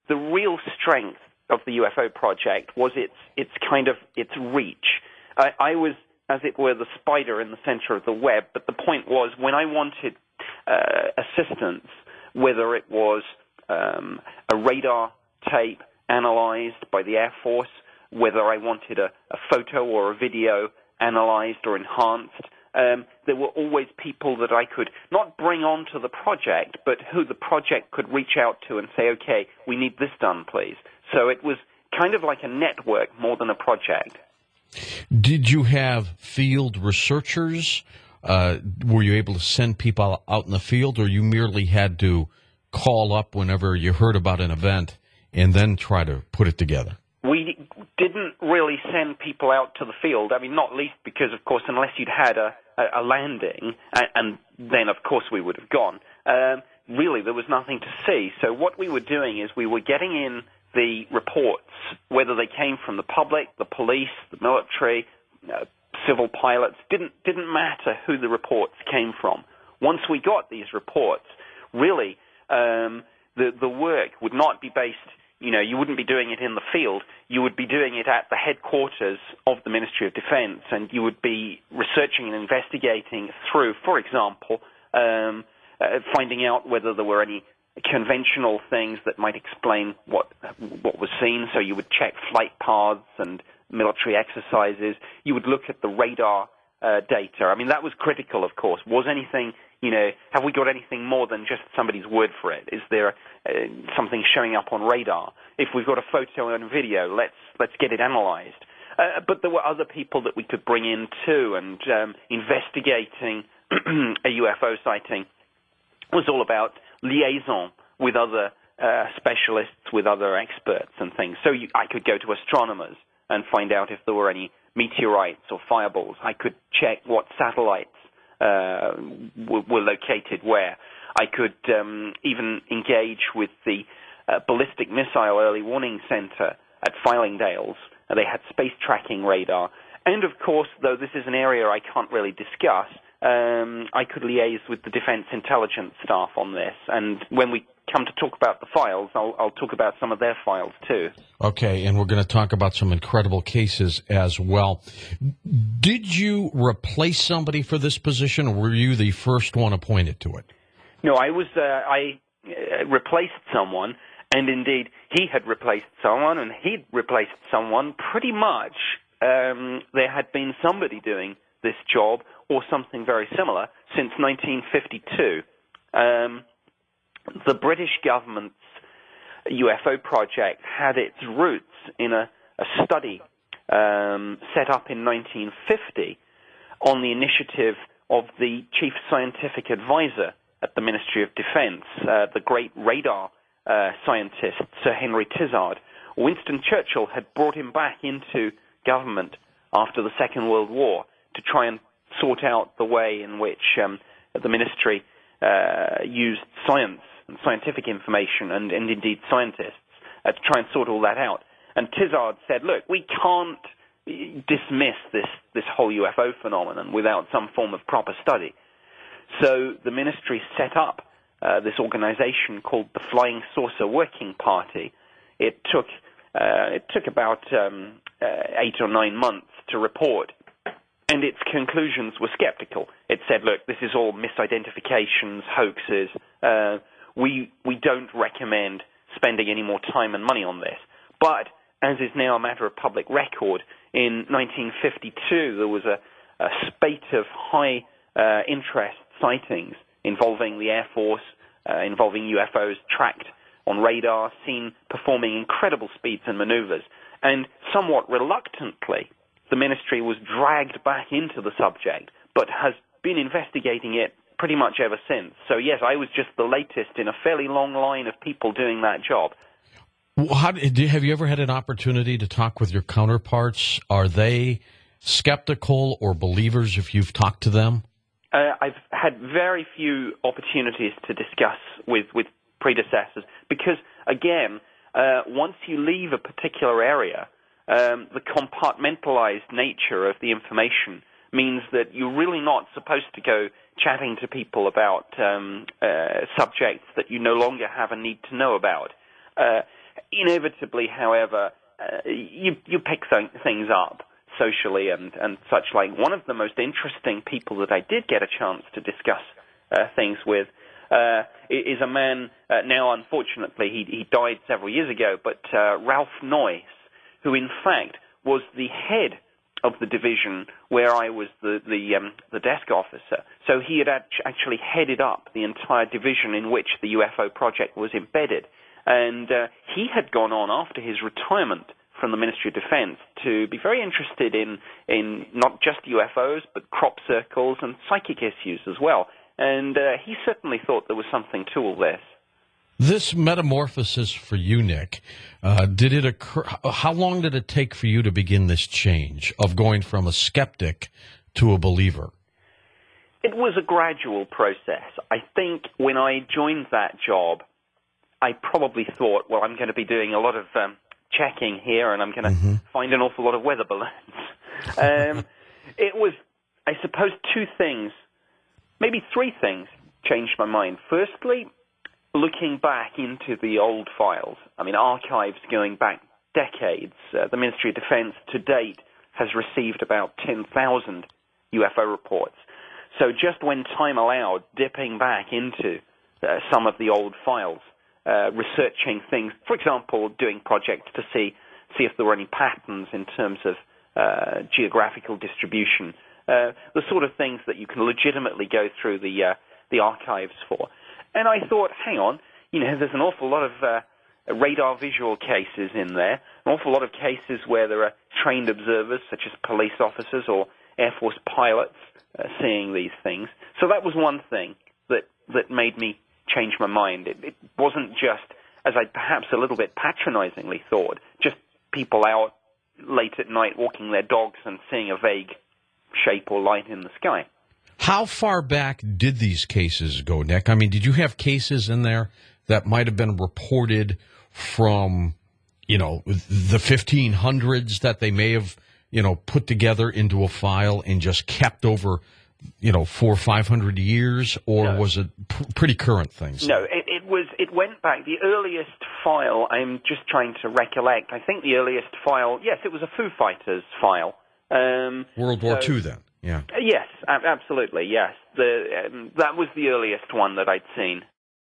the real strength of the UFO project was its reach. I was, as it were, the spider in the center of the web, but the point was when I wanted assistance, whether it was a radar tape analyzed by the Air Force, whether I wanted a photo or a video analyzed or enhanced, there were always people that I could not bring onto the project, but who the project could reach out to and say, okay, we need this done, please. So it was kind of like a network more than a project. Did you have field researchers? Were you able to send people out in the field, or you merely had to call up whenever you heard about an event and then try to put it together? We didn't really send people out to the field. I mean, not least because, of course, unless you'd had a landing, and then, of course, we would have gone, really there was nothing to see. So what we were doing is we were getting in the reports, whether they came from the public, the police, the military, civil pilots, didn't matter who the reports came from. Once we got these reports, really, the work would not be based, you wouldn't be doing it in the field. You would be doing it at the headquarters of the Ministry of Defense, and you would be researching and investigating through, for example, finding out whether there were any conventional things that might explain what was seen. So you would check flight paths and military exercises. You would look at the radar data. I mean, that was critical, of course. Was anything, have we got anything more than just somebody's word for it? Is there something showing up on radar? If we've got a photo and video, let's get it analyzed. But there were other people that we could bring in too, and investigating a UFO sighting was all about liaison with other specialists, with other experts and things. So I could go to astronomers and find out if there were any meteorites or fireballs. I could check what satellites were located where. I could even engage with the Ballistic Missile Early Warning Center at Fylingdales. They had space tracking radar. And, of course, though this is an area I can't really discuss, I could liaise with the Defense Intelligence staff on this. And when we come to talk about the files, I'll talk about some of their files too. Okay, and we're going to talk about some incredible cases as well. Did you replace somebody for this position, or were you the first one appointed to it? No, I replaced someone, and indeed he had replaced someone, and he'd replaced someone. Pretty much there had been somebody doing this job or something very similar since 1952. The British government's UFO project had its roots in a study set up in 1950 on the initiative of the chief scientific advisor at the Ministry of Defense, the great radar scientist, Sir Henry Tizard. Winston Churchill had brought him back into government after the Second World War to try and sort out the way in which the ministry used science and scientific information and indeed scientists to try and sort all that out. And Tizard said, look, we can't dismiss this whole UFO phenomenon without some form of proper study. So the ministry set up this organization called the Flying Saucer Working Party. It took about 8 or 9 months to report, and its conclusions were skeptical. It said, look, this is all misidentifications, hoaxes. We don't recommend spending any more time and money on this. But, as is now a matter of public record, in 1952 there was a spate of high interest sightings involving the Air Force, involving UFOs tracked on radar, seen performing incredible speeds and maneuvers. And somewhat reluctantly, the ministry was dragged back into the subject, but has been investigating it pretty much ever since. So yes, I was just the latest in a fairly long line of people doing that job. Have you ever had an opportunity to talk with your counterparts? Are they skeptical or believers if you've talked to them? I've had very few opportunities to discuss with predecessors because, again, once you leave a particular area, the compartmentalized nature of the information means that you're really not supposed to go chatting to people about subjects that you no longer have a need to know about. Inevitably, however, you pick things up socially and such like. One of the most interesting people that I did get a chance to discuss things with is a man, now unfortunately he died several years ago, but Ralph Noyce, who in fact was the head of the division where I was the desk officer. So he had actually headed up the entire division in which the UFO project was embedded. And he had gone on after his retirement from the Ministry of Defense to be very interested in not just UFOs, but crop circles and psychic issues as well. And he certainly thought there was something to all this. This metamorphosis for you, Nick, did it occur? How long did it take for you to begin this change of going from a skeptic to a believer? It was a gradual process. I think when I joined that job, I probably thought, well, I'm going to be doing a lot of checking here, and I'm going to find an awful lot of weather balloons. It was, I suppose, two things, maybe three things changed my mind. Firstly, looking back into the old files, archives going back decades, the Ministry of Defense to date has received about 10,000 UFO reports. So just when time allowed, dipping back into some of the old files, researching things, for example, doing projects to see if there were any patterns in terms of geographical distribution, the sort of things that you can legitimately go through the archives for. And I thought, hang on, there's an awful lot of radar visual cases in there, an awful lot of cases where there are trained observers, such as police officers or Air Force pilots, seeing these things. So that was one thing that made me change my mind. It wasn't just, as I perhaps a little bit patronizingly thought, just people out late at night walking their dogs and seeing a vague shape or light in the sky. How far back did these cases go, Nick? Did you have cases in there that might have been reported from, the 1500s that they may have, put together into a file and just kept over, 400 or 500 years, or no. Was it pretty current things? No, it went back. The earliest file, I'm just trying to recollect, I think the earliest file, yes, it was a Foo Fighters file. World War II then? Yeah. Yes, absolutely, yes. That was the earliest one that I'd seen.